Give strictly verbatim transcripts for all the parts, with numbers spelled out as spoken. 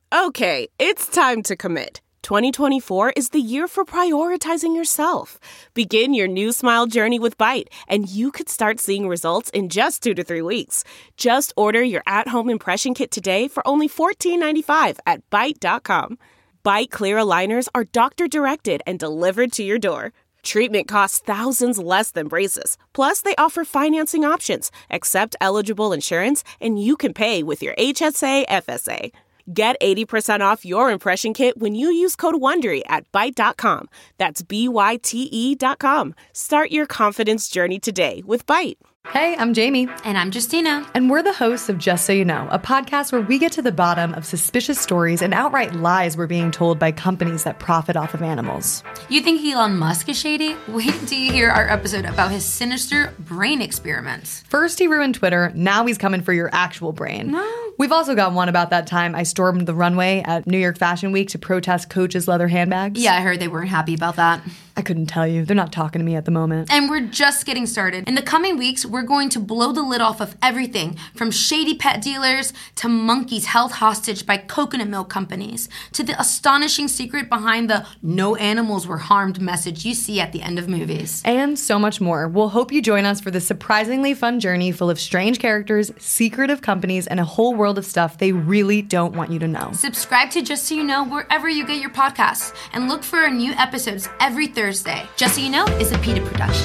Okay, it's time to commit. twenty twenty-four is the year for prioritizing yourself. Begin your new smile journey with Byte, and you could start seeing results in just two to three weeks. Just order your at-home impression kit today for only fourteen ninety-five at byte dot com. Byte clear aligners are doctor-directed and delivered to your door. Treatment costs thousands less than braces. Plus, they offer financing options, accept eligible insurance, and you can pay with your H S A F S A. Get eighty percent off your impression kit when you use code WONDERY at byte dot com. That's B Y T E dot com. Start your confidence journey today with Byte. Hey, I'm Jamie. And I'm Justina. And we're the hosts of Just So You Know, a podcast where we get to the bottom of suspicious stories and outright lies we're being told by companies that profit off of animals. You think Elon Musk is shady? Wait until you hear our episode about his sinister brain experiments. First he ruined Twitter, now he's coming for your actual brain. No. We've also got one about that time I stormed the runway at New York Fashion Week to protest Coach's leather handbags. Yeah, I heard they weren't happy about that. I couldn't tell you. They're not talking to me at the moment. And we're just getting started. In the coming weeks, we're going to blow the lid off of everything from shady pet dealers to monkeys held hostage by coconut milk companies to the astonishing secret behind the no animals were harmed message you see at the end of movies. And so much more. We'll hope you join us for this surprisingly fun journey full of strange characters, secretive companies, and a whole world of stuff they really don't want you to know. Subscribe to Just So You Know wherever you get your podcasts and look for our new episodes every Thursday. Just So You Know is a PETA production.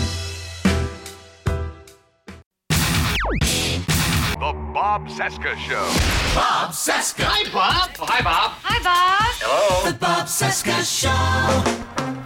The Bob Cesca Show. Bob Cesca. Hi, Bob. Oh, hi, Bob. Hi, Bob. Hello. The Bob Cesca Show.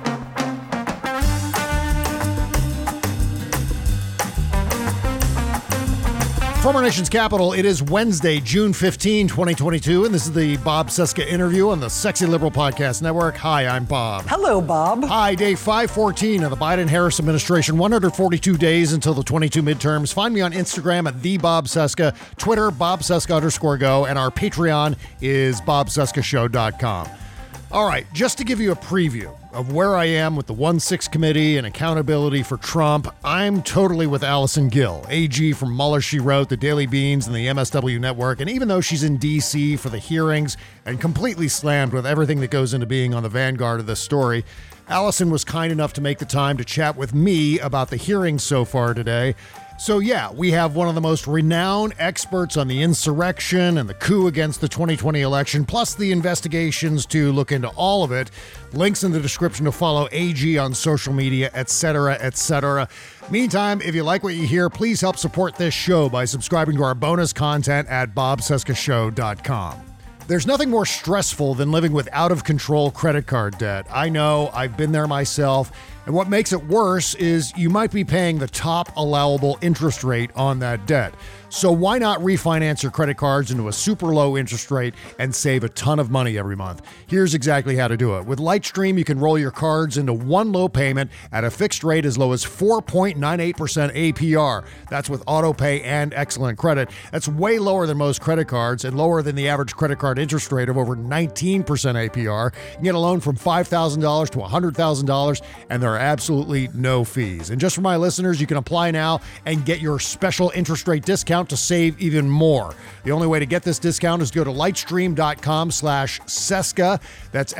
From our nation's capital, it is Wednesday, June fifteenth, twenty twenty-two, and this is the Bob Cesca interview on the Sexy Liberal Podcast Network. Hi, I'm Bob. Hello, Bob. Hi, day five fourteen of the Biden-Harris administration, one hundred forty-two days until the twenty-two midterms. Find me on Instagram at the Bob Cesca, Twitter, Bob Cesca underscore go, and our Patreon is bob cesca show dot com. All right, just to give you a preview of where I am with the one six committee and accountability for Trump, I'm totally with Allison Gill, A G from Mueller, She Wrote, the Daily Beans, and the M S W Network. And even though she's in D C for the hearings and completely slammed with everything that goes into being on the vanguard of this story, Allison was kind enough to make the time to chat with me about the hearings so far today. So yeah, we have one of the most renowned experts on the insurrection and the coup against the twenty twenty election, plus the investigations to look into all of it. Links in the description to follow A G on social media, et cetera, et cetera. Meantime, if you like what you hear, please help support this show by subscribing to our bonus content at bob cesca show dot com. There's nothing more stressful than living with out-of-control credit card debt. I know, I've been there myself. And what makes it worse is you might be paying the top allowable interest rate on that debt. So why not refinance your credit cards into a super low interest rate and save a ton of money every month? Here's exactly how to do it. With Lightstream, you can roll your cards into one low payment at a fixed rate as low as four point nine eight percent A P R. That's with auto pay and excellent credit. That's way lower than most credit cards and lower than the average credit card interest rate of over nineteen percent A P R. You can get a loan from five thousand dollars to one hundred thousand dollars, and there are absolutely no fees. And just for my listeners, you can apply now and get your special interest rate discount to save even more. The only way to get this discount is to go to lightstream.com slash Cesca. That's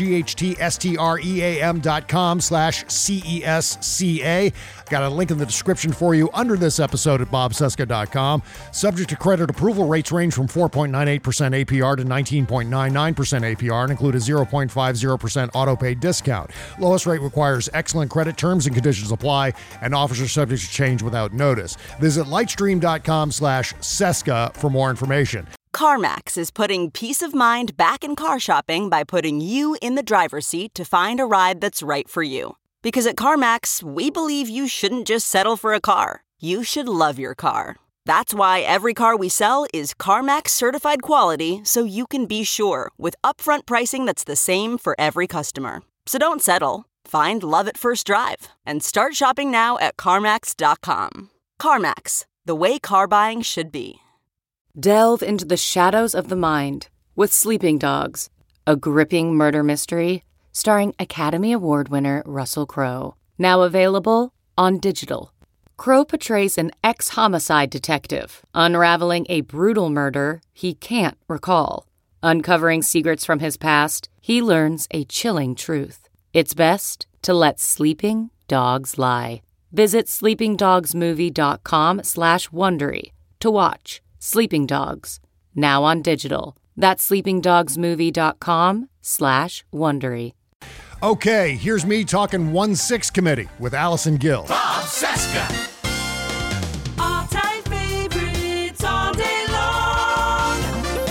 L-I-G-H-T-S-T-R-E-A-M dot com slash C-E-S-C-A. Got a link in the description for you under this episode at bob cesca dot com. Subject to credit approval, rates range from four point nine eight percent A P R to nineteen point nine nine percent A P R and include a zero point five zero percent auto pay discount. Lowest rate requires excellent credit. Terms and conditions apply, and offers are subject to change without notice. Visit lightstream.com slash Cesca for more information. CarMax is putting peace of mind back in car shopping by putting you in the driver's seat to find a ride that's right for you. Because at CarMax, we believe you shouldn't just settle for a car. You should love your car. That's why every car we sell is CarMax certified quality, so you can be sure with upfront pricing that's the same for every customer. So don't settle. Find love at first drive and start shopping now at CarMax dot com. CarMax, the way car buying should be. Delve into the shadows of the mind with Sleeping Dogs, a gripping murder mystery starring Academy Award winner Russell Crowe. Now available on digital. Crowe portrays an ex-homicide detective unraveling a brutal murder he can't recall. Uncovering secrets from his past, he learns a chilling truth. It's best to let sleeping dogs lie. Visit sleepingdogsmovie.com slash Wondery to watch Sleeping Dogs, now on digital. That's sleepingdogsmovie.com slash Wondery. Okay, here's me talking one six committee with Allison Gill. Bob Cesca. All-time favorites all day long.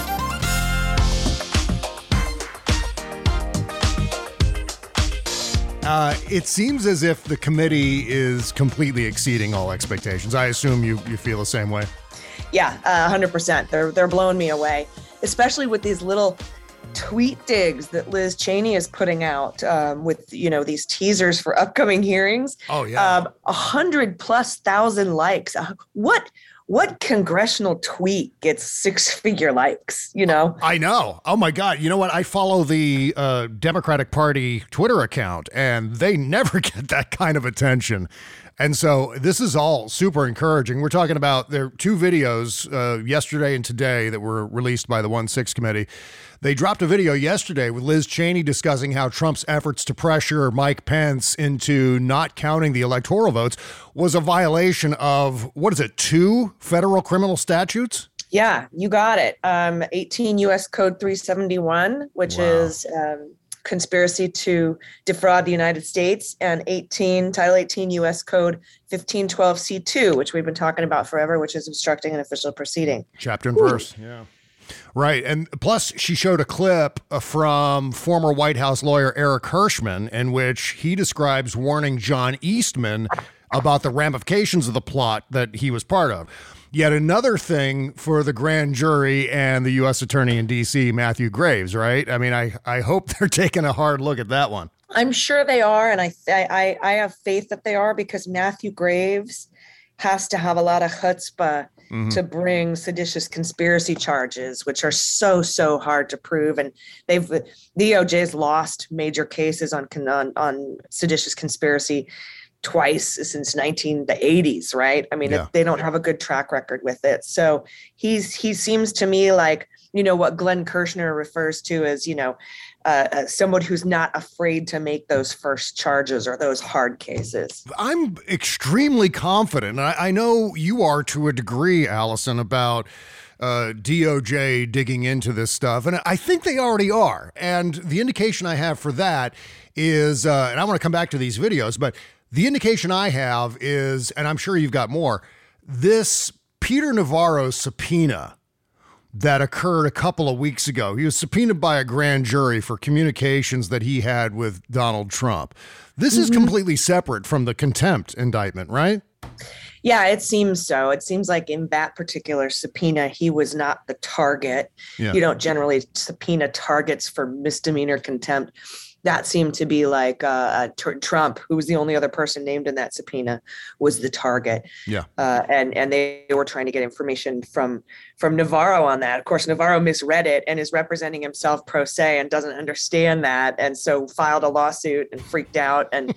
Uh, it seems as if the committee is completely exceeding all expectations. I assume you, you feel the same way. Yeah, uh, one hundred percent. They're they're blowing me away, especially with these little tweet digs that Liz Cheney is putting out um, with, you know, these teasers for upcoming hearings. Oh, yeah. Um, a hundred plus thousand likes. Uh, what what congressional tweet gets six figure likes, you know? I know. Oh, my God. You know what? I follow the uh, Democratic Party Twitter account, and they never get that kind of attention. And so this is all super encouraging. We're talking about there are two videos uh, yesterday and today that were released by the one six committee. They dropped a video yesterday with Liz Cheney discussing how Trump's efforts to pressure Mike Pence into not counting the electoral votes was a violation of, what is it, two federal criminal statutes? Yeah, you got it. Um, eighteen U S Code three seventy-one, which Wow. is um, conspiracy to defraud the United States, and eighteen Title eighteen U S Code fifteen twelve C two, which we've been talking about forever, which is obstructing an official proceeding. Chapter and verse. Yeah. Right. And plus, she showed a clip from former White House lawyer Eric Hirschman in which he describes warning John Eastman about the ramifications of the plot that he was part of. Yet another thing for the grand jury and the U S attorney in D C, Matthew Graves, right? I mean, I, I hope they're taking a hard look at that one. I'm sure they are, and I, I I have faith that they are, because Matthew Graves has to have a lot of chutzpah mm-hmm. to bring seditious conspiracy charges, which are so, so hard to prove. And they've the D O J's lost major cases on on, on seditious conspiracy twice since nineteen the eighties, right? I mean, Yeah. they don't have a good track record with it. So he's he seems to me like, you know, what Glenn Kirshner refers to as, you know, uh, uh, someone who's not afraid to make those first charges or those hard cases. I'm extremely confident. I, I know you are to a degree, Allison, about uh, D O J digging into this stuff. And I think they already are. And the indication I have for that is, uh, and I want to come back to these videos, but the indication I have is, and I'm sure you've got more, this Peter Navarro subpoena that occurred a couple of weeks ago. He was subpoenaed by a grand jury for communications that he had with Donald Trump. This mm-hmm. is completely separate from the contempt indictment, right? Yeah, it seems so. It seems like in that particular subpoena, he was not the target. Yeah. You don't generally subpoena targets for misdemeanor contempt. That seemed to be like uh, t- Trump, who was the only other person named in that subpoena, was the target. Yeah, uh, and and they were trying to get information from from Navarro on that. Of course, Navarro misread it and is representing himself pro se and doesn't understand that, and so filed a lawsuit and freaked out and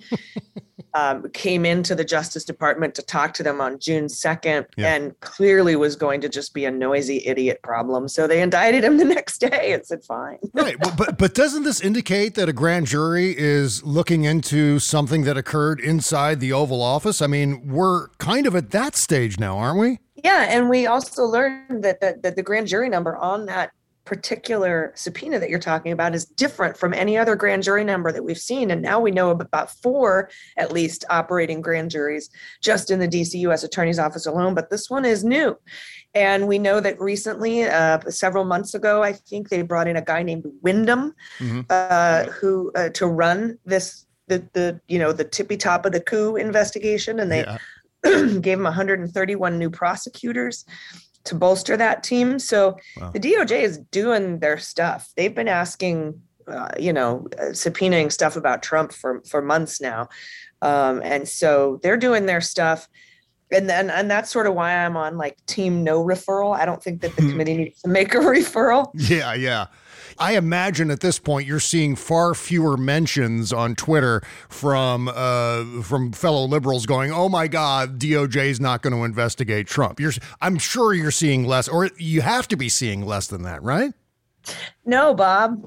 um, came into the Justice Department to talk to them on June second, yeah. and clearly was going to just be a noisy idiot problem. So they indicted him the next day and said, fine. Right. Well, but but doesn't this indicate that a grand jury is looking into something that occurred inside the Oval Office? I mean, we're kind of at that stage now, aren't we? Yeah. And we also learned that the, that the grand jury number on that particular subpoena that you're talking about is different from any other grand jury number that we've seen. And now we know about four, at least, operating grand juries just in the D C U S Attorney's Office alone. But this one is new. And we know that recently, uh, several months ago, I think they brought in a guy named Wyndham, mm-hmm. uh, who uh, to run this, the, the, you know, the tippy top of the coup investigation. And they yeah. gave him one hundred thirty-one new prosecutors to bolster that team. So wow. the D O J is doing their stuff. They've been asking, uh, you know, uh, subpoenaing stuff about Trump for, for months now. Um, and so they're doing their stuff. And then, and that's sort of why I'm on like team no referral. I don't think that the committee needs to make a referral. Yeah, yeah. I imagine at this point you're seeing far fewer mentions on Twitter from uh, from fellow liberals going, "Oh my God, D O J is not going to investigate Trump." You're, I'm sure you're seeing less, or you have to be seeing less than that, right? No, Bob.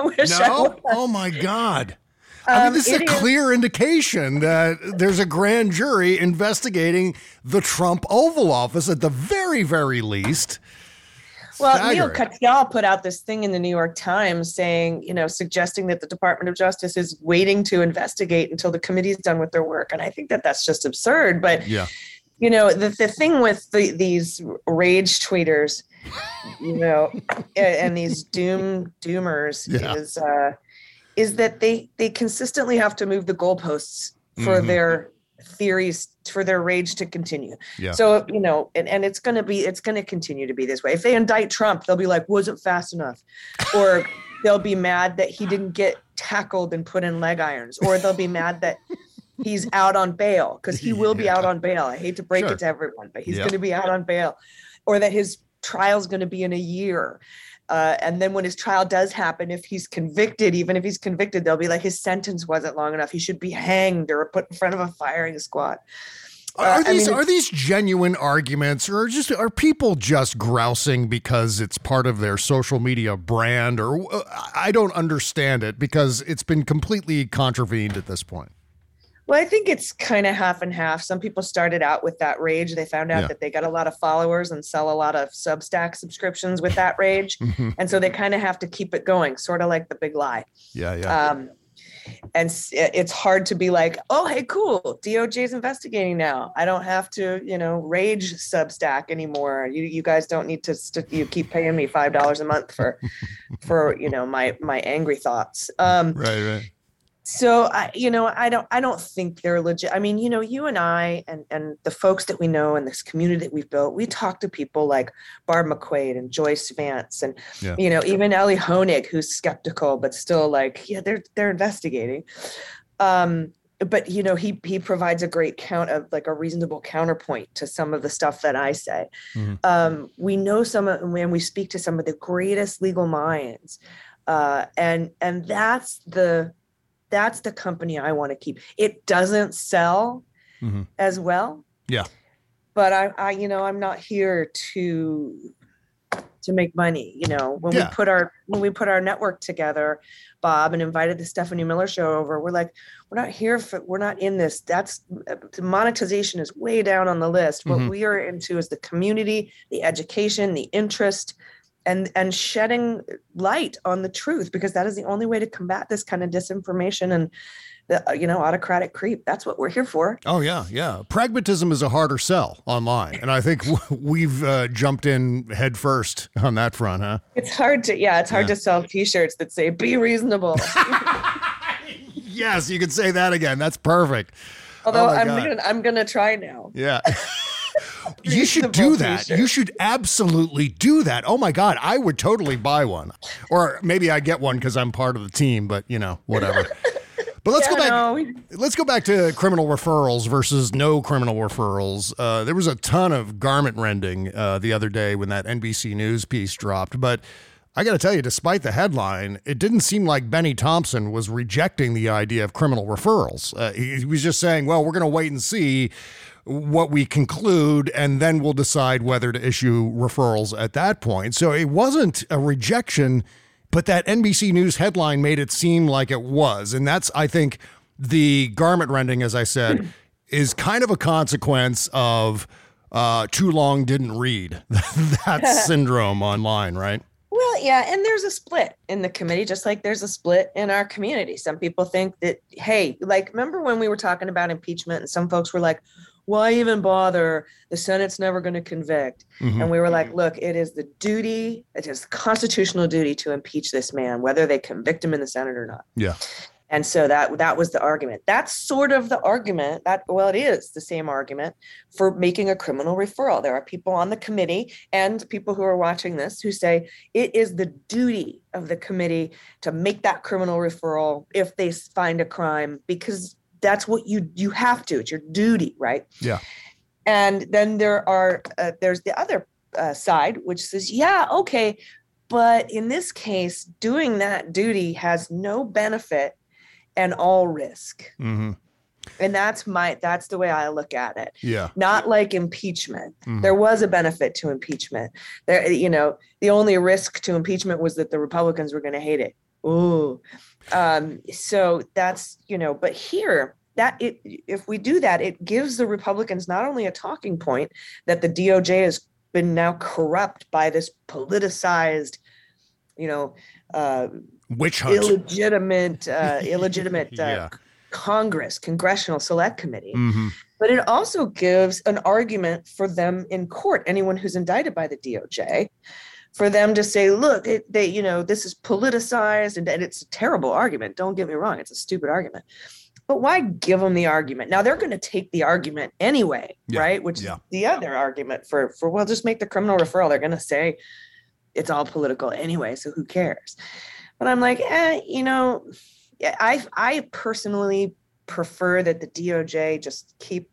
No? Oh, my God. I mean, this um, is a clear is. indication that there's a grand jury investigating the Trump Oval Office at the very, very least. Well, Neil Katyal put out this thing in the New York Times saying, you know, suggesting that the Department of Justice is waiting to investigate until the committee's done with their work. And I think that that's just absurd. But, yeah. you know, the, the thing with the, these rage tweeters, you know, and, and these doom doomers yeah. is uh, is that they they consistently have to move the goalposts for mm-hmm. their theories, for their rage to continue. Yeah. So, you know, and, and it's going to be, it's going to continue to be this way. If they indict Trump, they'll be like, wasn't fast enough. Or they'll be mad that he didn't get tackled and put in leg irons. Or they'll be mad that he's out on bail, because he will yeah. be out on bail. I hate to break sure. it to everyone, but he's yep. going to be out on bail. Or that his trial's going to be in a year. Uh, and then when his trial does happen, if he's convicted, even if he's convicted, they'll be like, his sentence wasn't long enough. He should be hanged or put in front of a firing squad. Uh, are these I mean, are these genuine arguments, or just are people just grousing because it's part of their social media brand? Or uh, I don't understand it, because it's been completely contravened at this point. Well, I think it's kind of half and half. Some people started out with that rage. They found out yeah. that they got a lot of followers and sell a lot of Substack subscriptions with that rage. Mm-hmm. And so they kind of have to keep it going, sort of like the big lie. Yeah, yeah. Um, and it's hard to be like, oh, hey, cool, D O J is investigating now. I don't have to, you know, rage Substack anymore. You you guys don't need to st- you keep paying me five dollars a month for, for you know, my my angry thoughts. Um, right, right. So, I, you know, I don't, I don't think they're legit. I mean, you know, you and I and, and the folks that we know in this community that we've built, we talk to people like Barb McQuaid and Joyce Vance and, yeah. you know, even Ellie Honig, who's skeptical, but still like, yeah, they're, they're investigating. Um, but, you know, he, he provides a great count of like a reasonable counterpoint to some of the stuff that I say. Mm-hmm. Um, we know some of, when we speak to some of the greatest legal minds, uh, and, and that's the, That's the company I want to keep. It doesn't sell mm-hmm. as well. Yeah. But I, I, you know, I'm not here to to make money. You know, when yeah. we put our when we put our network together, Bob, and invited the Stephanie Miller show over, we're like, we're not here for, we're not in this. That's monetization is way down on the list. What mm-hmm. we are into is the community, the education, the interest. And and shedding light on the truth, because that is the only way to combat this kind of disinformation and the, you know, autocratic creep. That's what we're here for. Oh, yeah, yeah. Pragmatism is a harder sell online. And I think we've uh, jumped in head first on that front, huh? It's hard to, yeah, it's hard yeah. to sell T-shirts that say, be reasonable. Yes, you can say that again. That's perfect. Although oh I'm gonna, I'm going to try now. Yeah. You should do that. T-shirt. You should absolutely do that. Oh my God, I would totally buy one. Or maybe I get one because I'm part of the team, but you know, whatever. But let's yeah, go back. No. Let's go back to criminal referrals versus no criminal referrals. Uh, there was a ton of garment rending uh, the other day when that N B C News piece dropped. But I got to tell you, despite the headline, it didn't seem like Benny Thompson was rejecting the idea of criminal referrals. Uh, he, he was just saying, well, we're going to wait and see what we conclude, and then we'll decide whether to issue referrals at that point. So it wasn't a rejection, but that N B C News headline made it seem like it was. And that's, I think, the garment rending, as I said, is kind of a consequence of uh, too long didn't read that syndrome online, right? Well, yeah, and there's a split in the committee, just like there's a split in our community. Some people think that, hey, like, remember when we were talking about impeachment and some folks were like, why even bother? The Senate's never going to convict. Mm-hmm. And we were like, look, it is the duty, it is the constitutional duty to impeach this man, whether they convict him in the Senate or not. Yeah. And so that that was the argument. That's sort of the argument that, well, it is the same argument for making a criminal referral. There are people on the committee and people who are watching this who say it is the duty of the committee to make that criminal referral if they find a crime, because that's what you you have to. It's your duty, right? Yeah. And then there are uh, there's the other uh, side, which says, yeah, okay, but in this case, doing that duty has no benefit and all risk. Mm-hmm. And that's my that's the way I look at it. Yeah. Not like impeachment. Mhm. There was a benefit to impeachment. There, you know, the only risk to impeachment was that the Republicans were going to hate it. Ooh. Um, so that's, you know, but here that it if we do that, it gives the Republicans not only a talking point that the D O J has been now corrupt by this politicized, you know, uh, witch hunt, illegitimate, uh, illegitimate uh, Yeah. Congress, Congressional Select Committee. Mhm. But it also gives an argument for them in court, anyone who's indicted by the D O J, for them to say, look, it, they, you know, this is politicized, and, and it's a terrible argument. Don't get me wrong. It's a stupid argument. But why give them the argument? Now they're going to take the argument anyway, Yeah. right? Which Yeah. is the other argument for, for, well, just make the criminal referral. They're going to say it's all political anyway, so who cares? But I'm like, eh, you know, I I personally prefer that the D O J just keep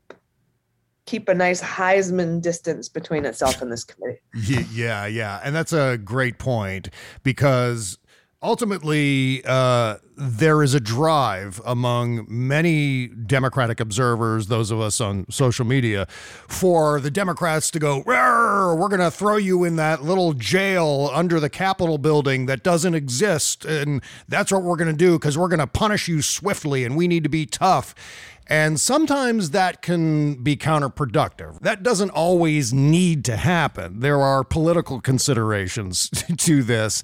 keep a nice Heisman distance between itself and this committee. Ye- Yeah, yeah. And that's a great point, because ultimately uh, there is a drive among many Democratic observers, those of us on social media, for the Democrats to go, "Rawr, we're going to throw you in that little jail under the Capitol building that doesn't exist. And that's what we're going to do, because we're going to punish you swiftly and we need to be tough." And sometimes that can be counterproductive. That doesn't always need to happen. There are political considerations to this.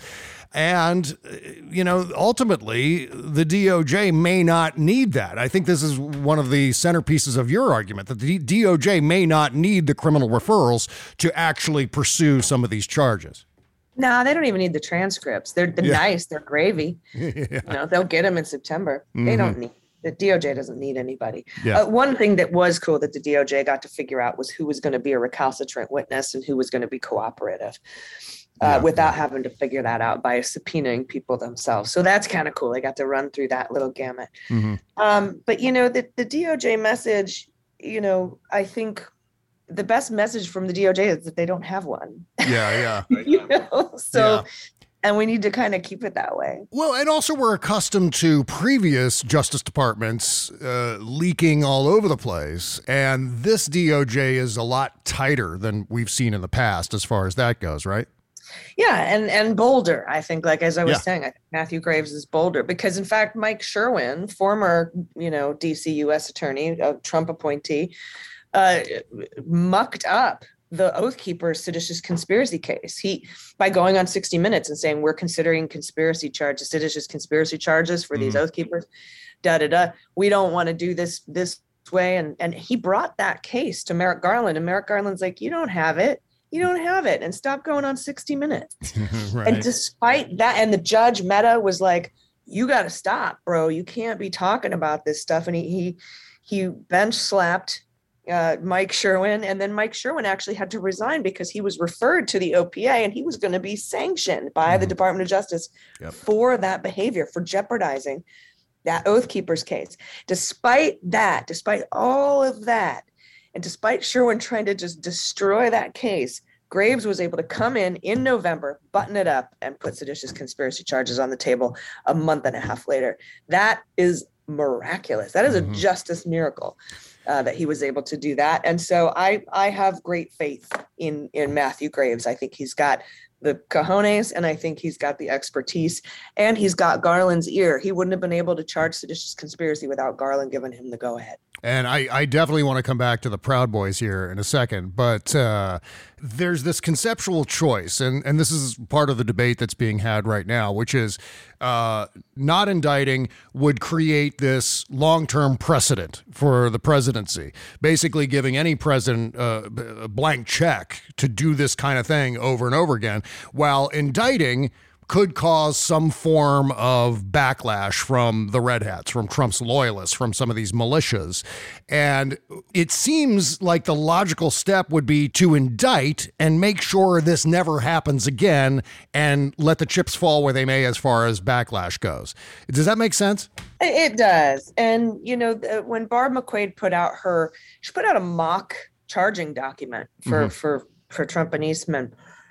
And, you know, ultimately, the D O J may not need that. I think this is one of the centerpieces of your argument, that the D O J may not need the criminal referrals to actually pursue some of these charges. No, they don't even need the transcripts. They're, they're Yeah. nice. They're gravy. Yeah. You know, they'll get them in September. They Mhm. don't need. The D O J doesn't need anybody. Yeah. Uh, one thing that was cool that the D O J got to figure out was who was going to be a recalcitrant witness and who was going to be cooperative, uh, Yeah, without having to figure that out by subpoenaing people themselves. So that's kind of cool. They got to run through that little gamut. Mhm. Um, but, you know, the, the D O J message, you know, I think the best message from the D O J is that they don't have one. Yeah, yeah. you know, so. Yeah. And we need to kind of keep it that way. Well, and also we're accustomed to previous Justice Departments uh, leaking all over the place. And this D O J is a lot tighter than we've seen in the past as far as that goes, right? Yeah, and and bolder. I think, like as I was Yeah. saying, I think Matthew Graves is bolder because, in fact, Mike Sherwin, former you know D C U S attorney, a Trump appointee, uh, mucked up the Oath Keepers seditious conspiracy case. He by going on sixty minutes and saying we're considering conspiracy charges, seditious conspiracy charges for these Mhm. Oath Keepers. Da da da. We don't want to do this this way, and and he brought that case to Merrick Garland, and Merrick Garland's like, you don't have it. You don't have it, and stop going on sixty minutes. Right. And despite that, and the judge Mehta was like, you got to stop, bro. You can't be talking about this stuff. And he he, he bench slapped uh, Mike Sherwin. And then Mike Sherwin actually had to resign because he was referred to the O P A and he was going to be sanctioned by the Mhm. Department of Justice Yep. for that behavior, for jeopardizing that Oath Keepers case. Despite that, despite all of that, and despite Sherwin trying to just destroy that case, Graves was able to come in in November, button it up, and put seditious conspiracy charges on the table a month and a half later. That is miraculous. That is Mhm. a justice miracle uh, that he was able to do that. And so I I have great faith in in Matthew Graves. I think he's got the cojones, and I think he's got the expertise, and he's got Garland's ear. He wouldn't have been able to charge seditious conspiracy without Garland giving him the go ahead. And I, I definitely want to come back to the Proud Boys here in a second, but uh, there's this conceptual choice, and, and this is part of the debate that's being had right now, which is uh, not indicting would create this long-term precedent for the presidency, basically giving any president uh, a blank check to do this kind of thing over and over again, while indicting could cause some form of backlash from the Red Hats, from Trump's loyalists, from some of these militias. And it seems like the logical step would be to indict and make sure this never happens again and let the chips fall where they may as far as backlash goes. Does that make sense? It does. And, you know, the- when Barb McQuade put out her, she put out a mock charging document for, Mhm. for, for Trump and Eastman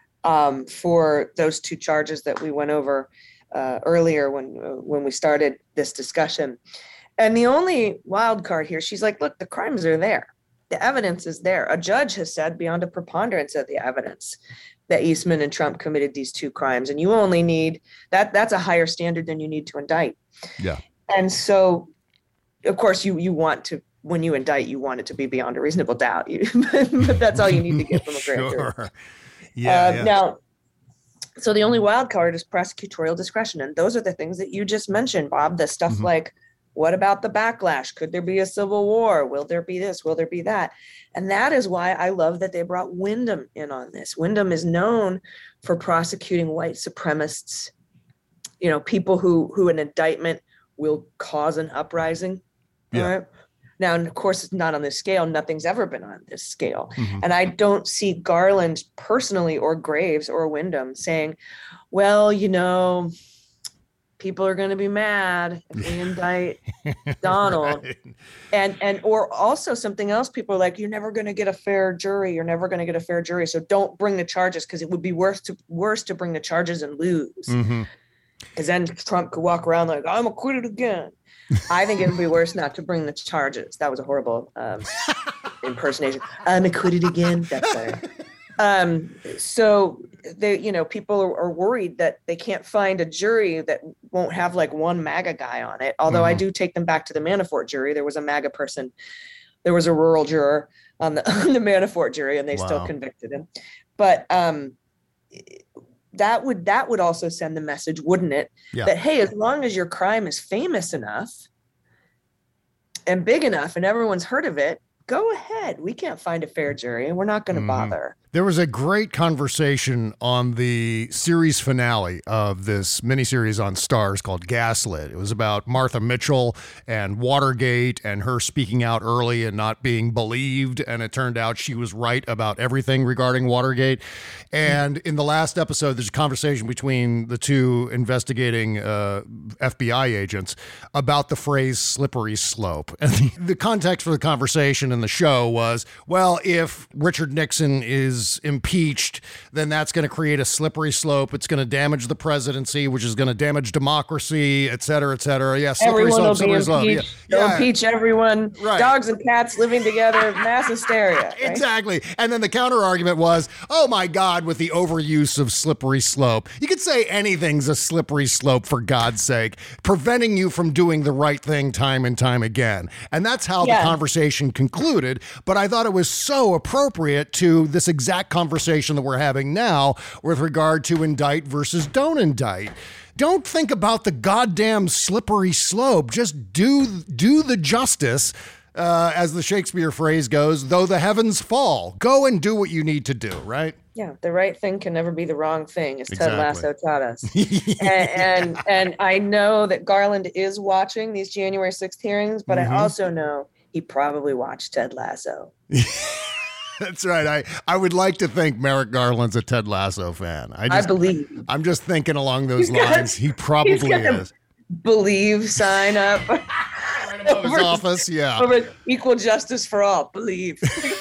um, for those two charges that we went over uh, earlier when, uh, when we started this discussion. And the only wild card here, she's like, look, the crimes are there. The evidence is there. A judge has said beyond a preponderance of the evidence that Eastman and Trump committed these two crimes. And you only need that. That's a higher standard than you need to indict. Yeah. And so, of course, you you want to, when you indict, you want it to be beyond a reasonable doubt. You, but that's all you need to get from a grand jury. Sure. Yeah, Uh, yeah. Now, so the only wild card is prosecutorial discretion. And those are the things that you just mentioned, Bob, the stuff Mhm. like, what about the backlash? Could there be a civil war? Will there be this? Will there be that? And that is why I love that they brought Wyndham in on this. Wyndham is known for prosecuting white supremacists, you know, people who who an indictment will cause an uprising. Yeah. All right? Now, and of course, it's not on this scale. Nothing's ever been on this scale. Mhm. And I don't see Garland personally or Graves or Wyndham saying, well, you know, people are going to be mad if we indict Donald. Right. And, and, or also something else, people are like, you're never going to get a fair jury. You're never going to get a fair jury. So don't bring the charges, because it would be worse to worse to bring the charges and lose. Mhm. Because then Trump could walk around like, I'm acquitted again. I think it would be worse not to bring the charges. That was a horrible um, impersonation. I'm acquitted again. That's better. Um, so they, you know, people are, are worried that they can't find a jury that won't have like one MAGA guy on it. Although I Mhm. do take them back to the Manafort jury. There was a MAGA person. There was a rural juror on the, on the Manafort jury, and they still Wow. convicted him. But um, that would that would also send the message, wouldn't it? Yeah. That, hey, as long as your crime is famous enough and big enough and everyone's heard of it, go ahead. We can't find a fair jury, and we're not going to Mhm. bother. There was a great conversation on the series finale of this miniseries on Starz called Gaslit. It was about Martha Mitchell and Watergate and her speaking out early and not being believed. And it turned out she was right about everything regarding Watergate. And in the last episode, there's a conversation between the two investigating uh, F B I agents about the phrase slippery slope. And the, the context for the conversation in the show was, well, if Richard Nixon is impeached, then that's going to create a slippery slope. It's going to damage the presidency, which is going to damage democracy, et cetera, et cetera. Yeah, slippery Everyone slope, will be slippery slope. Yeah. impeached. They'll Yeah. impeach everyone. Right. Dogs and cats living together, mass hysteria. Right? Exactly. And then the counter argument was, oh my God, with the overuse of slippery slope. You could say anything's a slippery slope, for God's sake, preventing you from doing the right thing time and time again. And that's how Yeah. the conversation concluded. But I thought it was so appropriate to this exact conversation that we're having now with regard to indict versus don't indict. Don't think about the goddamn slippery slope. Just do do the justice, uh, as the Shakespeare phrase goes, though the heavens fall. Go and do what you need to do, right? Yeah, the right thing can never be the wrong thing, as Ted Exactly. Lasso taught us. and, and and I know that Garland is watching these January sixth hearings, but Mhm. I also know he probably watched Ted Lasso. That's right. I, I would like to think Merrick Garland's a Ted Lasso fan. I I just, believe. I'm just thinking along those He's got- lines. He probably got the- is. Believe sign up. Above his office, yeah. Over equal justice for all. Believe.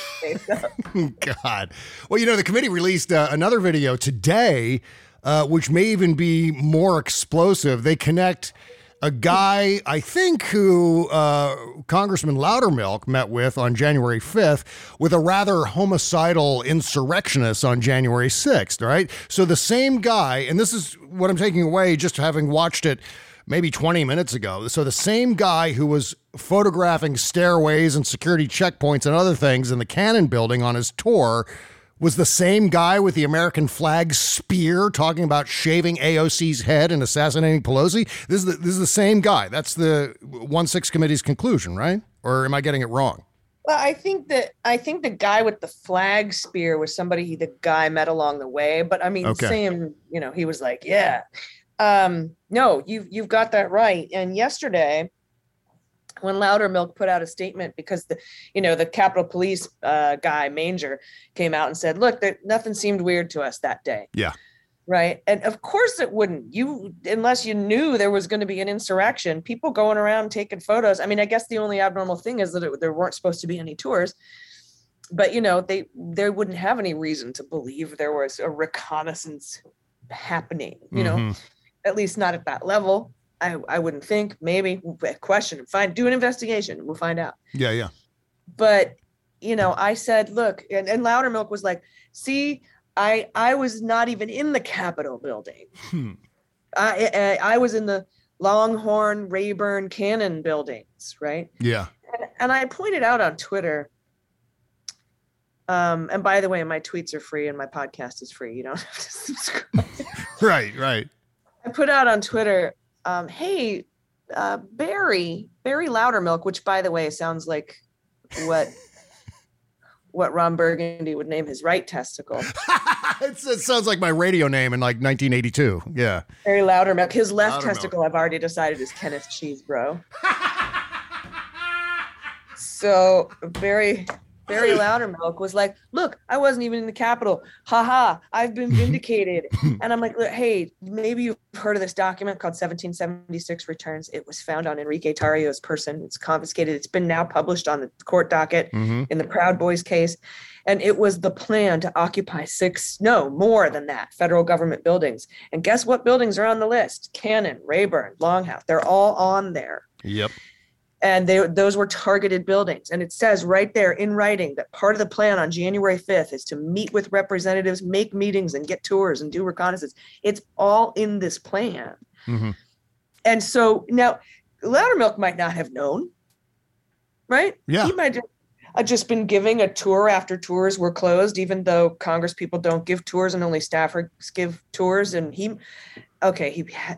God. Well, you know, the committee released uh, another video today, uh, which may even be more explosive. They connect a guy, I think, who uh, Congressman Loudermilk met with on January fifth with a rather homicidal insurrectionist on January sixth, right? So the same guy, and this is what I'm taking away just having watched it maybe twenty minutes ago. So the same guy who was photographing stairways and security checkpoints and other things in the Cannon building on his tour was the same guy with the American flag spear talking about shaving A O C's head and assassinating Pelosi. This is the, this is the same guy. That's the one six committee's conclusion, right? Or am I getting it wrong? Well, I think that I think the guy with the flag spear was somebody the guy met along the way. But I mean, Okay. same, you know, he was like, yeah. Um, no, you've you've got that right. And yesterday, when Loudermilk put out a statement, because the you know the Capitol Police uh, guy Manger came out and said, look, there, nothing seemed weird to us that day. Yeah. Right. And of course it wouldn't. You unless you knew there was going to be an insurrection, people going around taking photos. I mean, I guess the only abnormal thing is that it, there weren't supposed to be any tours. But, you know, they they wouldn't have any reason to believe there was a reconnaissance happening, you know, Mhm. at least not at that level. I, I wouldn't think, maybe, question, find, do an investigation. We'll find out. Yeah, yeah. But, you know, I said, look, and, and Loudermilk was like, see, I I was not even in the Capitol building. Hmm. I, I I was in the Longhorn, Rayburn, Cannon buildings, right? Yeah. And, and I pointed out on Twitter, um, and by the way, my tweets are free and my podcast is free. You don't have to subscribe. Right, right. I put out on Twitter, um, hey, uh, Barry, Barry Loudermilk, which by the way sounds like what what Ron Burgundy would name his right testicle. It's, it sounds like my radio name in like nineteen eighty-two. Yeah. Barry Loudermilk. His left Loudermilk. testicle, I've already decided, is Kenneth Cheesebro. So Barry Barry Loudermilk was like, look, I wasn't even in the Capitol. Ha ha, I've been vindicated. And I'm like, hey, maybe you've heard of this document called seventeen seventy-six Returns. It was found on Enrique Tarrio's person. It's confiscated. It's been now published on the court docket Mhm. in the Proud Boys case. And it was the plan to occupy six, no, more than that, federal government buildings. And guess what buildings are on the list? Cannon, Rayburn, Longhouse. They're all on there. Yep. And they, those were targeted buildings. And it says right there in writing that part of the plan on January fifth is to meet with representatives, make meetings, and get tours and do reconnaissance. It's all in this plan. Mm-hmm. And so now Loudermilk might not have known, right? Yeah. He might have uh, just been giving a tour after tours were closed, even though Congress people don't give tours and only staffers give tours. And he, okay, he had,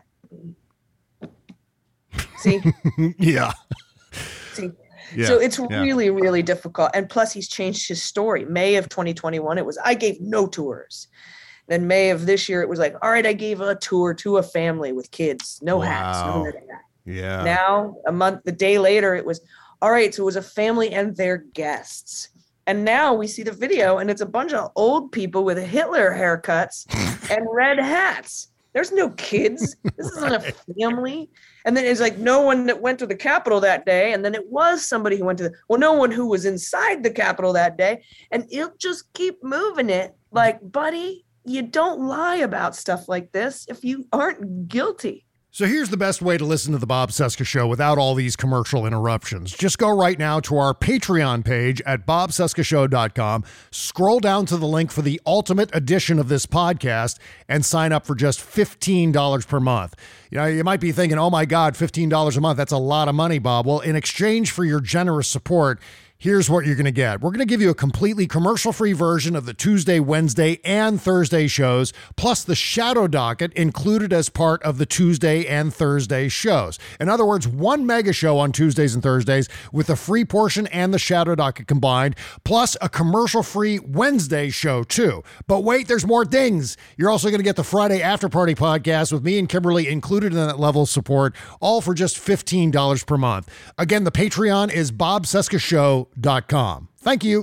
see? Yeah. See? Yeah, So it's yeah. really, really difficult. And plus, he's changed his story. May of twenty twenty-one, it was, I gave no tours. Then May of this year, it was like, all right, I gave a tour to a family with kids, no hats. Wow. No that. Yeah. Now, a month, the day later, it was, all right, so it was a family and their guests. And now we see the video, and it's a bunch of old people with Hitler haircuts and red hats. There's no kids. This isn't a family. And then it's like no one that went to the Capitol that day. And then it was somebody who went to the, well, no one who was inside the Capitol that day. And it'll just keep moving it. Like, buddy, you don't lie about stuff like this if you aren't guilty. So here's the best way to listen to the Bob Cesca Show without all these commercial interruptions. Just go right now to our Patreon page at bob cesca show dot com, scroll down to the link for the ultimate edition of this podcast, and sign up for just fifteen dollars per month. You know, you might be thinking, oh my God, fifteen dollars a month, that's a lot of money, Bob. Well, in exchange for your generous support, here's what you're going to get. We're going to give you a completely commercial-free version of the Tuesday, Wednesday, and Thursday shows, plus the shadow docket included as part of the Tuesday and Thursday shows. In other words, one mega show on Tuesdays and Thursdays with the free portion and the shadow docket combined, plus a commercial-free Wednesday show too. But wait, there's more things. You're also going to get the Friday After Party podcast with me and Kimberly included in that level of support, all for just fifteen dollars per month. Again, the Patreon is bob cesca show dot com. Thank you.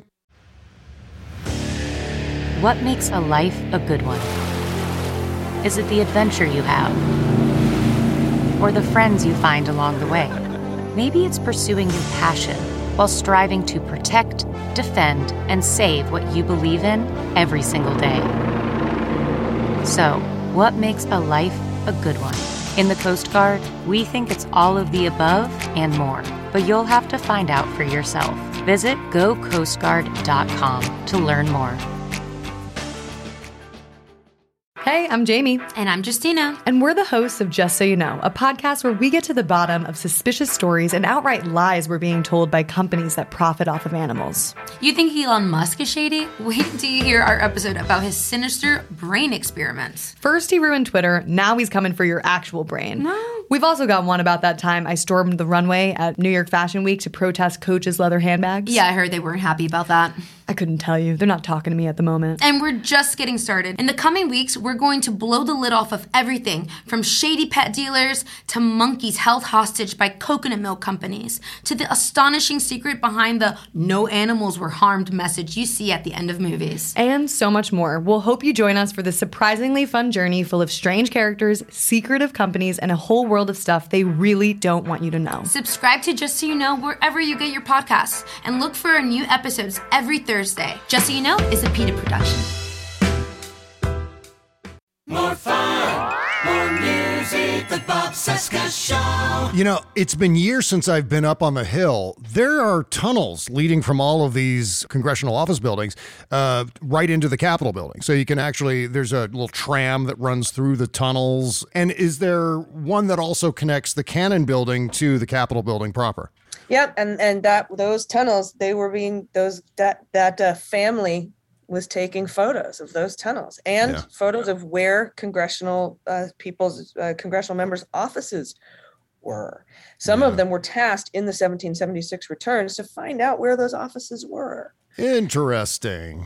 What makes a life a good one? Is it the adventure you have? Or the friends you find along the way? Maybe it's pursuing your passion while striving to protect, defend, and save what you believe in every single day. So, what makes a life a good one? In the Coast Guard, we think it's all of the above and more, but you'll have to find out for yourself. Visit go coast guard dot com to learn more. Hey, I'm Jamie. And I'm Justina. And we're the hosts of Just So You Know, a podcast where we get to the bottom of suspicious stories and outright lies we're being told by companies that profit off of animals. You think Elon Musk is shady? Wait until you hear our episode about his sinister brain experiments. First he ruined Twitter, now he's coming for your actual brain. No. We've also got one about that time I stormed the runway at New York Fashion Week to protest Coach's leather handbags. Yeah, I heard they weren't happy about that. I couldn't tell you. They're not talking to me at the moment. And we're just getting started. In the coming weeks, we're going to blow the lid off of everything from shady pet dealers to monkeys held hostage by coconut milk companies to the astonishing secret behind the no animals were harmed message you see at the end of movies. And so much more. We'll hope you join us for this surprisingly fun journey full of strange characters, secretive companies, and a whole world of stuff they really don't want you to know. Subscribe to Just So You Know wherever you get your podcasts and look for our new episodes every Thursday. Just So You Know is a PETA production. More fun, more music, with the Bob Cesca Show. You know, it's been years since I've been up on the Hill. There are tunnels leading from all of these congressional office buildings uh, right into the Capitol building. So you can actually, there's a little tram that runs through the tunnels. And is there one that also connects the Cannon building to the Capitol building proper? Yep, and and that those tunnels, they were being those that that uh, family was taking photos of those tunnels and Yeah. photos of where congressional uh, people's uh, congressional members' offices were. Some Yeah. of them were tasked in the seventeen seventy-six returns to find out where those offices were. Interesting.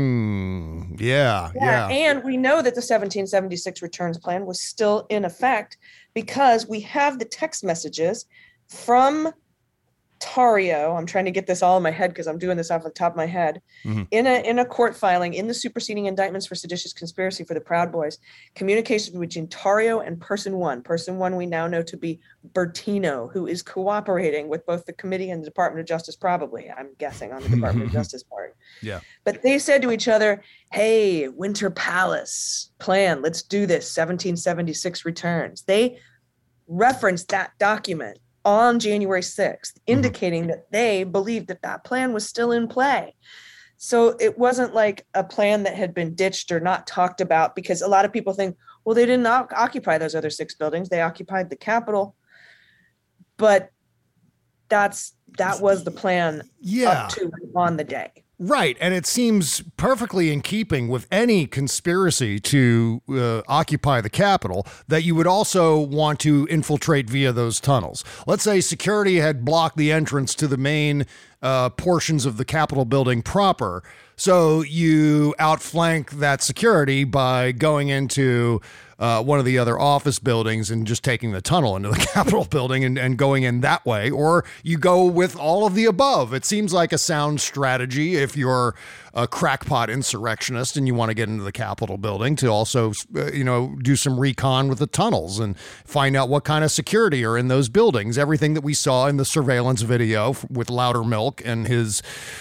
Hmm. Yeah. Yeah. And we know that the seventeen seventy-six returns plan was still in effect because we have the text messages from Tario. I'm trying to get this all in my head because I'm doing this off the top of my head. Mhm. In a in a court filing in the superseding indictments for seditious conspiracy for the Proud Boys, communication between Tario and Person One. Person One we now know to be Bertino, who is cooperating with both the committee and the Department of Justice, probably. I'm guessing on the Department of Justice part. Yeah. But they said to each other, hey, Winter Palace plan, let's do this. seventeen seventy-six returns. They referenced that document on January sixth, indicating that they believed that that plan was still in play. So it wasn't like a plan that had been ditched or not talked about, because a lot of people think, well, they didn't o- occupy those other six buildings. They occupied the Capitol. But that's that was the plan Yeah. up to on the day. Right. And it seems perfectly in keeping with any conspiracy to uh, occupy the Capitol that you would also want to infiltrate via those tunnels. Let's say security had blocked the entrance to the main uh, portions of the Capitol building proper. So you outflank that security by going into uh, one of the other office buildings and just taking the tunnel into the Capitol building and, and going in that way. Or you go with all of the above. It seems like a sound strategy if you're a crackpot insurrectionist and you want to get into the Capitol building to also, uh, you know, do some recon with the tunnels and find out what kind of security are in those buildings. Everything that we saw in the surveillance video f- with Loudermilk and his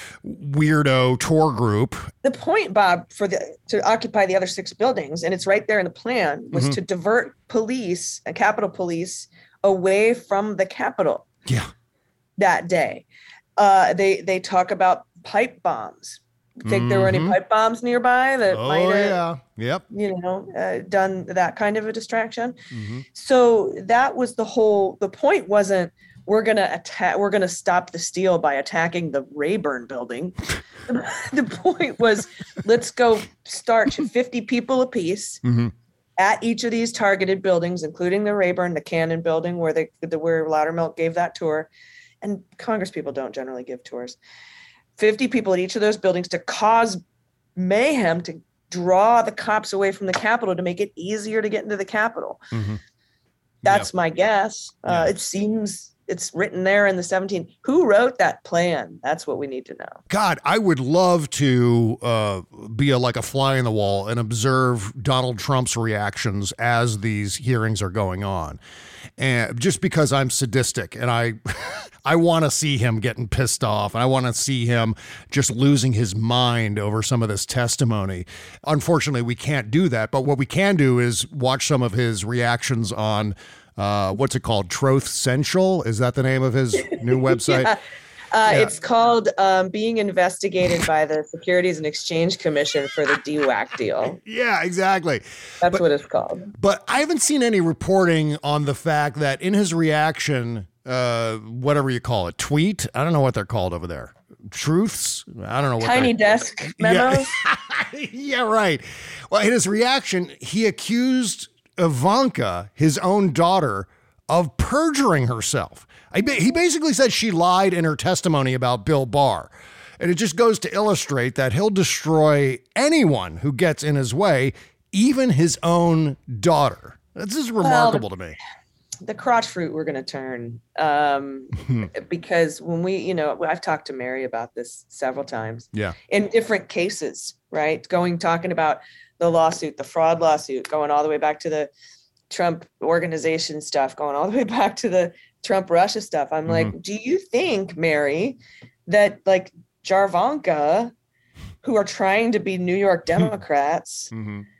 weirdo tour group. The point, Bob, for the to occupy the other six buildings, and it's right there in the plan, was Mhm. to divert police, uh, Capitol Police, away from the Capitol. Yeah. That day, uh, they they talk about pipe bombs. Think there were any Mhm. pipe bombs nearby that Oh, might have, yeah. Yep. you know, uh, done that kind of a distraction? Mhm. So that was the whole. The point wasn't we're gonna attack. We're gonna stop the steal by attacking the Rayburn building. the, the point was let's go start fifty people apiece Mm-hmm. at each of these targeted buildings, including the Rayburn, the Cannon building, where they the, where Loudermilk gave that tour, and Congress people don't generally give tours. fifty people at each of those buildings to cause mayhem, to draw the cops away from the Capitol, to make it easier to get into the Capitol. Mm-hmm. That's my guess. Uh, it seems it's written there in the seventeen. Who wrote that plan? That's what we need to know. God, I would love to uh, be a, like a fly in the wall and observe Donald Trump's reactions as these hearings are going on. And just because I'm sadistic and I I want to see him getting pissed off. And I want to see him just losing his mind over some of this testimony. Unfortunately, we can't do that. But what we can do is watch some of his reactions on uh, what's it called? Truth Central? Is that the name of his new website? Yeah. Uh, Yeah. It's called um, being investigated by the Securities and Exchange Commission for the D WAC deal. Yeah, exactly. That's But- what it's called. But I haven't seen any reporting on the fact that in his reaction, uh, whatever you call it, tweet, I don't know what they're called over there. Truths? I don't know what Tiny they- desk memos. Yeah. yeah, right. Well, in his reaction, he accused Ivanka, his own daughter, of perjuring herself. I, ba- he basically said she lied in her testimony about Bill Barr. And it just goes to illustrate that he'll destroy anyone who gets in his way, even his own daughter. This is remarkable to me. The crotch fruit we're going to turn um, because when we, you know, I've talked to Mary about this several times Yeah. in different cases, right? Going, talking about the lawsuit, the fraud lawsuit, going all the way back to the Trump organization stuff, going all the way back to the Trump Russia stuff. I'm like, do you think, Mary, that like Jarvanka, who are trying to be New York Democrats, Mm-hmm.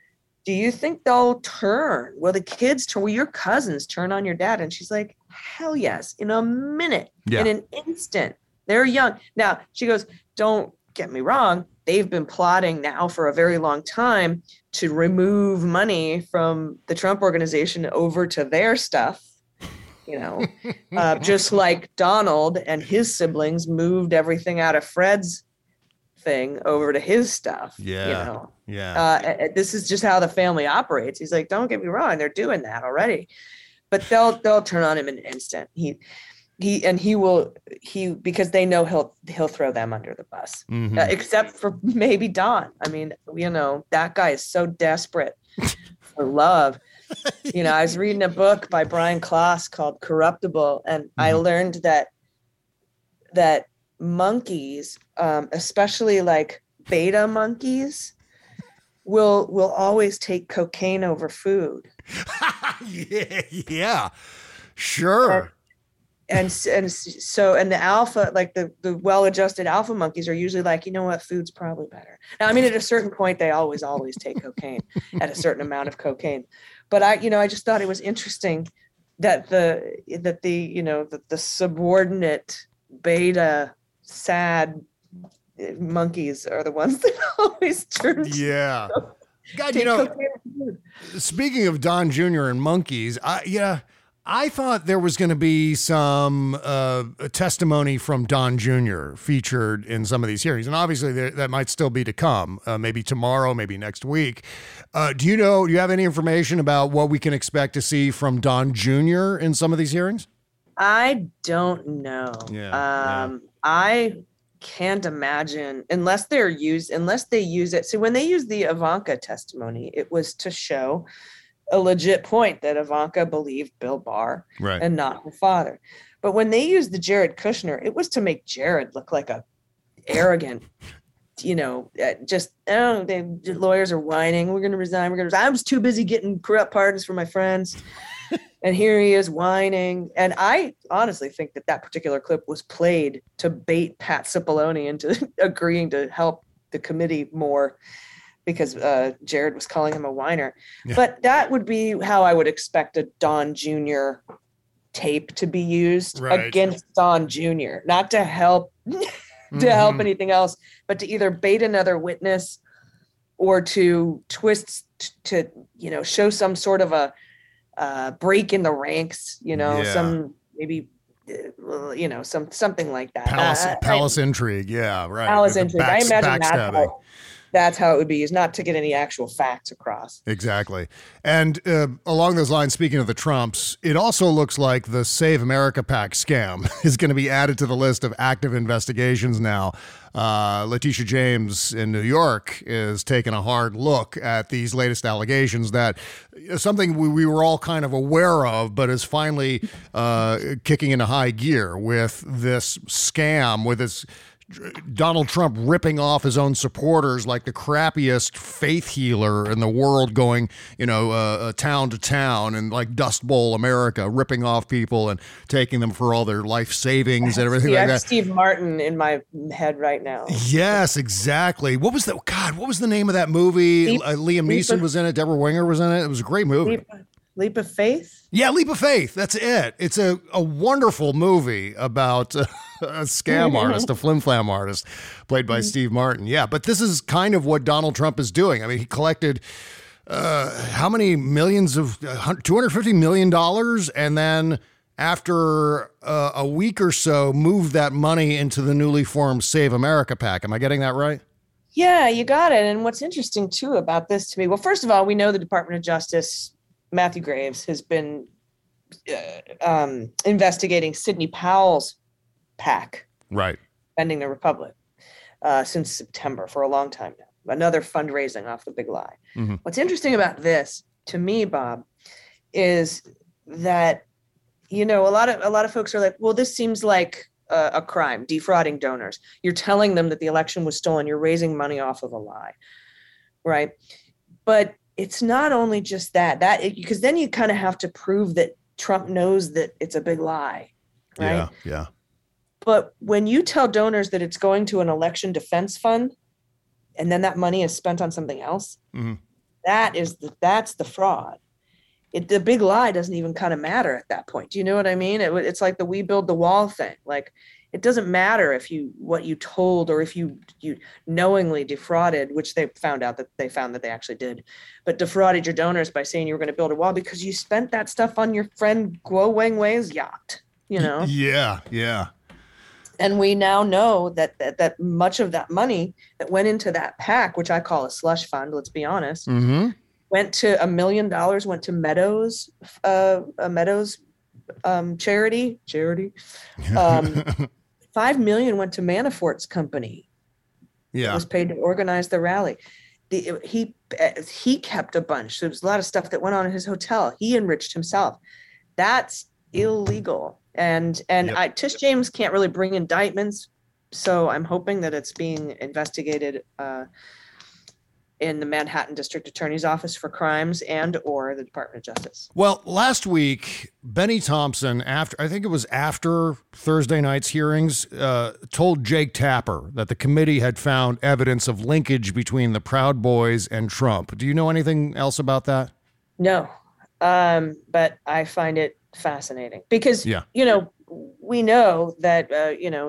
do you think they'll turn? Will the kids turn? Will your cousins turn on your dad? And she's like, hell yes, in a minute, Yeah. in an instant. They're young. Now, she goes, don't get me wrong. They've been plotting now for a very long time to remove money from the Trump organization over to their stuff. You know, uh, just like Donald and his siblings moved everything out of Fred's thing over to his stuff. Yeah. You know, Yeah. uh, this is just how the family operates. He's like, don't get me wrong, they're doing that already, but they'll they'll turn on him in an instant. He he and he will he because they know he'll he'll throw them under the bus, Mhm. uh, except for maybe Don. I mean, you know, that guy is so desperate for love. You know, I was reading a book by Brian Klaas called Corruptible, and I learned that that monkeys, um, especially like beta monkeys, will will always take cocaine over food. yeah, yeah, sure. And s- and s- so and the alpha, like the the well-adjusted alpha monkeys, are usually like, you know what, food's probably better. Now, I mean, at a certain point, they always always take cocaine at a certain amount of cocaine. But I, you know, I just thought it was interesting that the that the you know the, the subordinate beta sad monkeys are the ones that always turn. Yeah. God, take you know, cocaine over food. speaking of Don Junior and monkeys, I, yeah, I thought there was going to be some uh, testimony from Don Junior featured in some of these hearings. And obviously there, that might still be to come, uh, maybe tomorrow, maybe next week. Uh, do you know, do you have any information about what we can expect to see from Don Junior in some of these hearings? I don't know. Yeah, Um, I can't imagine unless they're used, unless they use it. See, when they use the Ivanka testimony, it was to show a legit point that Ivanka believed Bill Barr Right. and not her father. But when they used the Jared Kushner, it was to make Jared look like a arrogant, you know, uh, just, oh, the lawyers are whining. We're going to resign. We're going to resign. I was too busy getting corrupt pardons for my friends. And here he is whining. And I honestly think that that particular clip was played to bait Pat Cipollone into agreeing to help the committee more, because uh, Jared was calling him a whiner. Yeah. But that would be how I would expect a Don Junior tape to be used Right. against Don Junior, not to help to help Mhm. anything else, but to either bait another witness or to twist t- to, you know, show some sort of a uh, break in the ranks, you know, Yeah. some maybe, uh, you know, some something like that. Palace, I- I- palace intrigue. Yeah, right. Palace The intrigue. I backs- imagine that's backstabbing. how, that's how it would be used, not to get any actual facts across. Exactly. And uh, along those lines, speaking of the Trumps, it also looks like the Save America PAC scam is going to be added to the list of active investigations now. Uh, Letitia James in New York is taking a hard look at these latest allegations that is something we, we were all kind of aware of, but is finally uh, kicking into high gear with this scam, with this Donald Trump ripping off his own supporters like the crappiest faith healer in the world, going, you know, uh, uh, town to town and like Dust Bowl America, ripping off people and taking them for all their life savings and everything See, I like have that. Steve Martin in my head right now. Yes, exactly. What was the God? What was the name of that movie? Leap- uh, Liam Leap Neeson of- was in it. Deborah Winger was in it. It was a great movie. Leap, Leap of Faith? Yeah, Leap of Faith. That's it. It's a, a wonderful movie about uh, a scam artist, a flim flam artist, played by Steve Martin. Yeah, but this is kind of what Donald Trump is doing. I mean, he collected uh, how many millions of uh, two hundred fifty million dollars, and then after uh, a week or so, moved that money into the newly formed Save America PAC. Am I getting that right? Yeah, you got it. And what's interesting too about this to me, well, first of all, we know the Department of Justice, Matthew Graves, has been uh, um, investigating Sidney Powell's PAC, Right. Defending the Republic, uh, since September, for a long time now. Another fundraising off the big lie. Mhm. What's interesting about this, to me, Bob, is that, you know, a lot of a lot of folks are like, well, this seems like a, a crime, defrauding donors. You're telling them that the election was stolen. You're raising money off of a lie, right? But it's not only just that, that because then you kind of have to prove that Trump knows that it's a big lie, right? Yeah. Yeah. But when you tell donors that it's going to an election defense fund, and then that money is spent on something else, Mhm. That is the, that's the fraud. It, the big lie doesn't even kind of matter at that point. Do you know what I mean? It, it's like the we build the wall thing. Like, it doesn't matter if you what you told or if you you knowingly defrauded, which they found out that they found that they actually did, but defrauded your donors by saying you were going to build a wall because you spent that stuff on your friend Guo Wengwei's yacht. You know? Yeah, yeah. And we now know that, that that much of that money that went into that PAC, which I call a slush fund, let's be honest, mm-hmm. went to a million dollars, went to Meadows, uh, a Meadows um, charity, charity. Um, Five million went to Manafort's company. Yeah, it was paid to organize the rally. The, he he kept a bunch. So there was a lot of stuff that went on in his hotel. He enriched himself. That's illegal. And and yep. I, Tish James can't really bring indictments, so I'm hoping that it's being investigated uh, in the Manhattan District Attorney's Office for crimes and or the Department of Justice. Well, last week, Benny Thompson, after I think it was after Thursday night's hearings, uh, told Jake Tapper that the committee had found evidence of linkage between the Proud Boys and Trump. Do you know anything else about that? No, um, but I find it fascinating because, yeah. you know, we know that, uh, you know,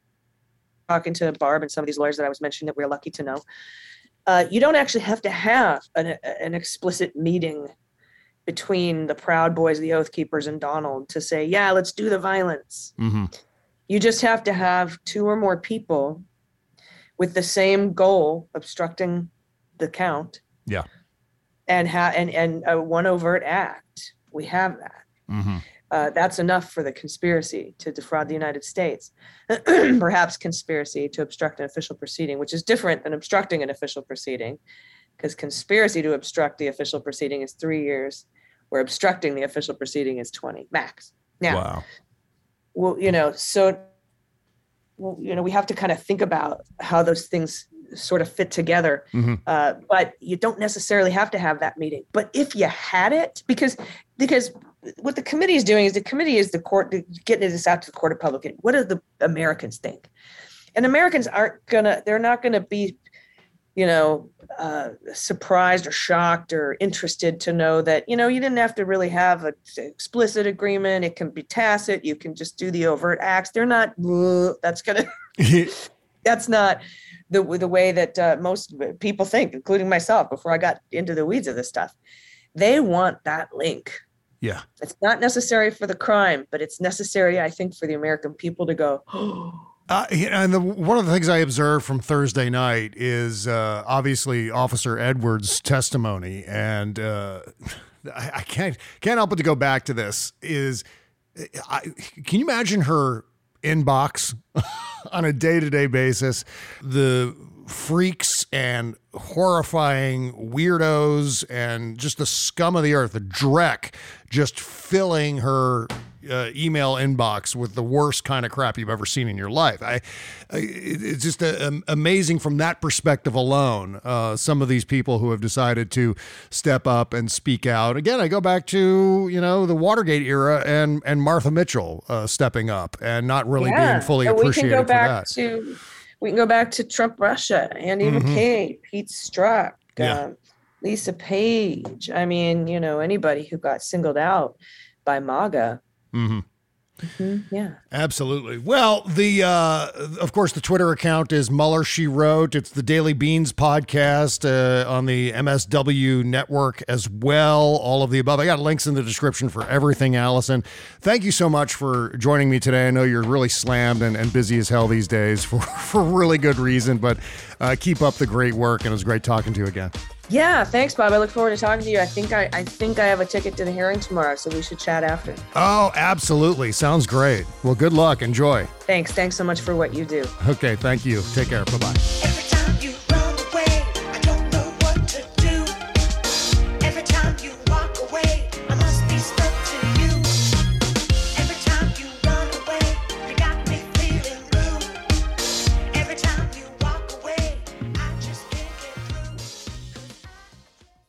talking to Barb and some of these lawyers that I was mentioning that we're lucky to know, uh, you don't actually have to have an, an explicit meeting between the Proud Boys, the Oath Keepers, and Donald to say, yeah, let's do the violence. Mm-hmm. You just have to have two or more people with the same goal, obstructing the count. Yeah. And ha- and and uh, one overt act. We have that. Mm-hmm. Uh, that's enough for the conspiracy to defraud the United States. Perhaps conspiracy to obstruct an official proceeding, which is different than obstructing an official proceeding, because conspiracy to obstruct the official proceeding is three years, where obstructing the official proceeding is twenty max. Now, wow. Well, you know, so well, you know, we have to kind of think about how those things sort of fit together. Mm-hmm. Uh, but you don't necessarily have to have that meeting. But if you had it, because because what the committee is doing is the committee is the court getting this out to the court of public. What do the Americans think? And Americans aren't gonna, they're not gonna be, you know, uh, surprised or shocked or interested to know that, you know, you didn't have to really have an explicit agreement. It can be tacit. You can just do the overt acts. They're not, that's gonna, that's not the the way that uh, most people think, including myself, before I got into the weeds of this stuff. They want that link. Yeah. It's not necessary for the crime, but it's necessary, I think, for the American people to go, oh. Uh, and the, one of the things I observed from Thursday night is uh, obviously Officer Edwards' testimony. And uh, I, I can't can't help but to go back to this. Is I, can you imagine her inbox on a day-to-day basis? The freaks and horrifying weirdos and just the scum of the earth, the dreck, just filling her uh, email inbox with the worst kind of crap you've ever seen in your life. I, I it's just a, um, amazing from that perspective alone. Uh, some of these people who have decided to step up and speak out. Again, I go back to, you know, the Watergate era and and Martha Mitchell uh, stepping up and not really yeah. being fully and appreciated we can go for back that. To, we can go back to Trump Russia, Andy mm-hmm. McCabe, Pete Strzok, yeah. um, Lisa Page. I mean, you know, anybody who got singled out by MAGA. Mm-hmm. Mm-hmm, yeah, absolutely. Well, the uh, of course the Twitter account is Mueller She Wrote. It's the Daily Beans podcast uh, on the M S W network as well. All of the above. I got links in the description for everything, Allison. Thank you so much for joining me today. I know you're really slammed and, and busy as hell these days for for really good reason. But uh, keep up the great work, and it was great talking to you again. Yeah, thanks, Bob. I look forward to talking to you. I think I, I think I have a ticket to the hearing tomorrow, so we should chat after. Oh, absolutely. Sounds great. Well, good luck. Enjoy. Thanks. Thanks so much for what you do. Okay, thank you. Take care. Bye-bye.